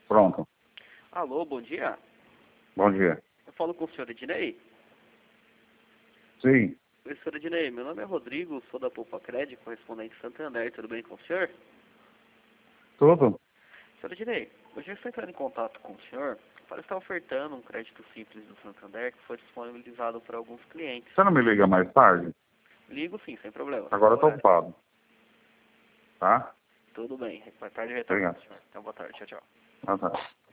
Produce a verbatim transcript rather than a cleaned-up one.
Pronto. Alô, bom dia. Bom dia. Eu falo com o senhor Ednei. Sim. Oi, senhor Ednei. Meu nome é Rodrigo, sou da Poupa Crédito, correspondente Santander. Tudo bem com o senhor? Tudo? Senhor Ednei, hoje eu estou entrando em contato com o senhor para estar ofertando um crédito simples do Santander que foi disponibilizado para alguns clientes. Você não me liga mais tarde? Ligo sim, sem problema. Agora eu tô Horário. ocupado. Tá? Tudo bem. Mais tarde eu retorno Obrigado. com o senhor. Então, boa tarde. Tchau, tchau. Ah, tá.